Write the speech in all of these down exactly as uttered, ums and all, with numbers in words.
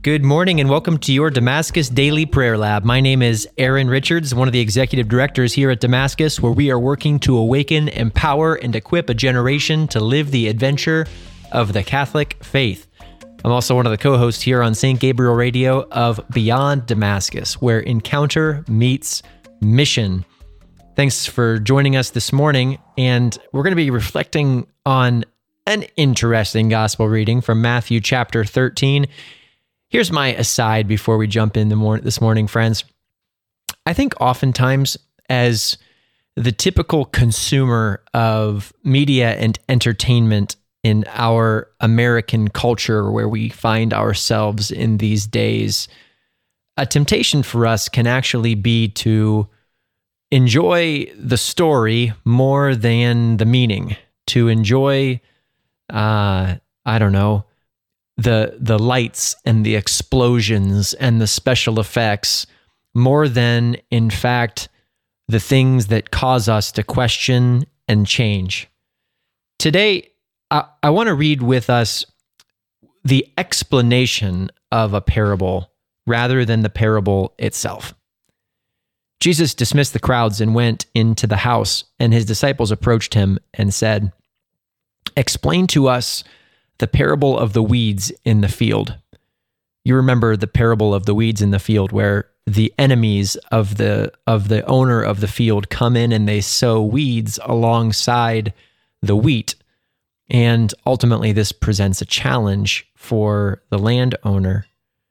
Good morning and welcome to your Damascus Daily Prayer Lab. My name is Aaron Richards, one of the executive directors here at Damascus, where we are working to awaken, empower, and equip a generation to live the adventure of the Catholic faith. I'm also one of the co-hosts here on Saint Gabriel Radio of Beyond Damascus, where encounter meets mission. Thanks for joining us this morning, and we're going to be reflecting on an interesting gospel reading from Matthew chapter thirteen. Here's my aside before we jump in the mor- this morning, friends. I think oftentimes as the typical consumer of media and entertainment in our American culture where we find ourselves in these days, a temptation for us can actually be to enjoy the story more than the meaning, to enjoy, uh, I don't know, the the lights and the explosions and the special effects more than, in fact, the things that cause us to question and change. Today, I, I want to read with us the explanation of a parable rather than the parable itself. Jesus dismissed the crowds and went into the house, and his disciples approached him and said, "Explain to us the parable of the weeds in the field." You remember the parable of the weeds in the field, where the enemies of the of the owner of the field come in and they sow weeds alongside the wheat. And ultimately, this presents a challenge for the landowner.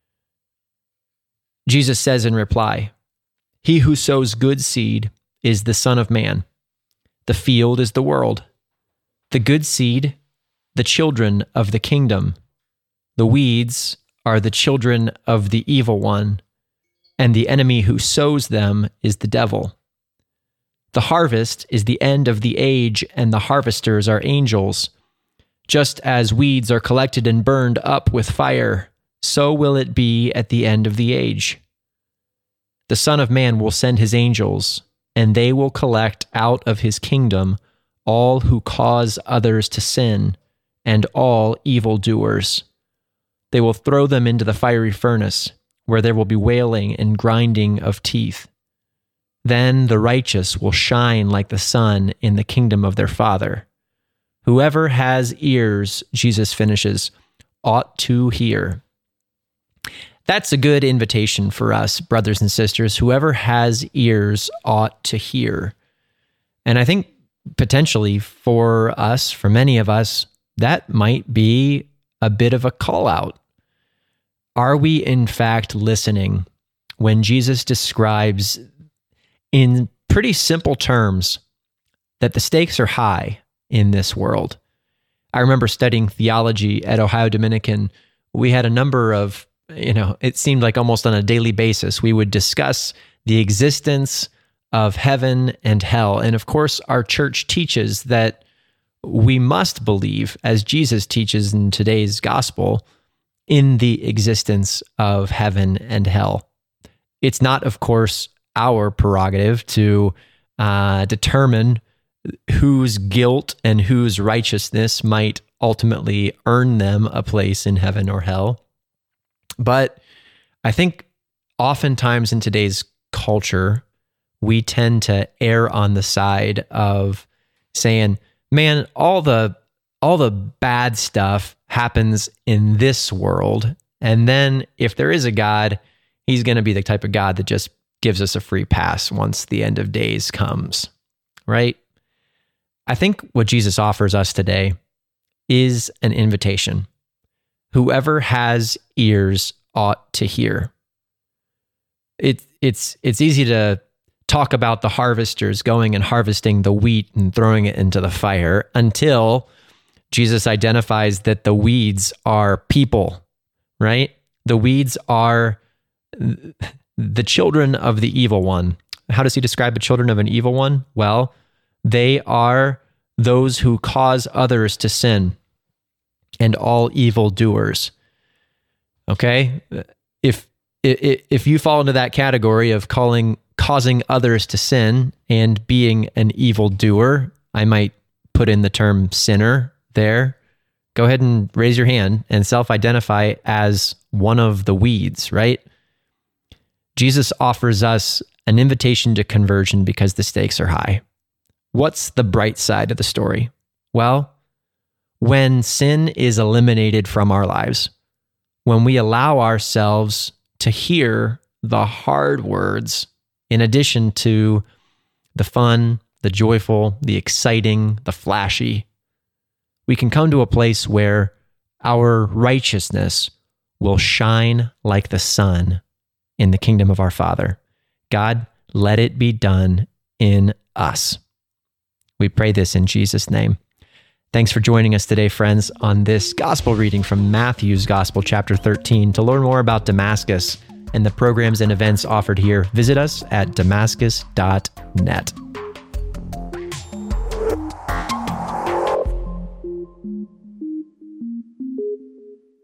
Jesus says in reply, "He who sows good seed is the Son of Man. The field is the world. The good seed, the children of the kingdom. The weeds are the children of the evil one, and the enemy who sows them is the devil. The harvest is the end of the age, and the harvesters are angels. Just as weeds are collected and burned up with fire, so will it be at the end of the age. The Son of Man will send his angels, and they will collect out of his kingdom all who cause others to sin, and all evildoers. They will throw them into the fiery furnace, where there will be wailing and grinding of teeth. Then the righteous will shine like the sun in the kingdom of their Father. Whoever has ears," Jesus finishes, "ought to hear." That's a good invitation for us, brothers and sisters. Whoever has ears ought to hear. And I think potentially for us, for many of us, that might be a bit of a call out. Are we in fact listening when Jesus describes in pretty simple terms that the stakes are high in this world? I remember studying theology at Ohio Dominican. We had a number of, you know, it seemed like almost on a daily basis, we would discuss the existence of heaven and hell. And of course, our church teaches that we must believe, as Jesus teaches in today's gospel, in the existence of heaven and hell. It's not, of course, our prerogative to uh, determine whose guilt and whose righteousness might ultimately earn them a place in heaven or hell. But I think oftentimes in today's culture, we tend to err on the side of saying, man, all the all the bad stuff happens in this world. And then if there is a God, he's going to be the type of God that just gives us a free pass once the end of days comes, right? I think what Jesus offers us today is an invitation. Whoever has ears ought to hear. It, it's, it's easy to talk about the harvesters going and harvesting the wheat and throwing it into the fire until Jesus identifies that the weeds are people, right? The weeds are the children of the evil one. How does he describe the children of an evil one? Well, they are those who cause others to sin and all evildoers. Okay? If, if, if you fall into that category of calling causing others to sin and being an evildoer, I might put in the term sinner there. Go ahead and raise your hand and self-identify as one of the weeds, right? Jesus offers us an invitation to conversion because the stakes are high. What's the bright side of the story? Well, when sin is eliminated from our lives, when we allow ourselves to hear the hard words in addition to the fun, the joyful, the exciting, the flashy, we can come to a place where our righteousness will shine like the sun in the kingdom of our Father. God, let it be done in us. We pray this in Jesus' name. Thanks for joining us today, friends, on this gospel reading from Matthew's Gospel, chapter thirteen. To learn more about Damascus and the programs and events offered here, visit us at damascus dot net.